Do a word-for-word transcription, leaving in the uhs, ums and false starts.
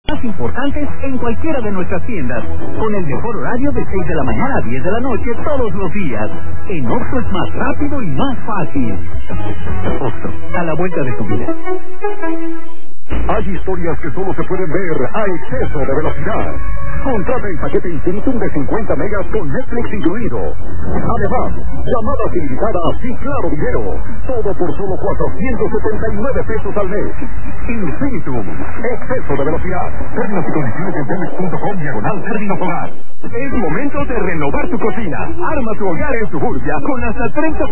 más importantes en cualquiera de nuestras tiendas, con el mejor horario de seis de la mañana a diez de la noche todos los días. En Oxxo es más rápido y más fácil. Oxxo, a la vuelta de tu vida. Hay historias que solo se pueden ver a exceso de velocidad. Contrata el paquete Infinitum de cincuenta megas con Netflix incluido. Además, llamadas ilimitadas y claro video. Todo por solo cuatrocientos setenta y nueve pesos al mes. Infinitum, exceso de velocidad. Términos y condiciones en telmex punto com diagonal términos hogar. Es momento de renovar tu cocina. Arma tu hogar en Suburbia con hasta treinta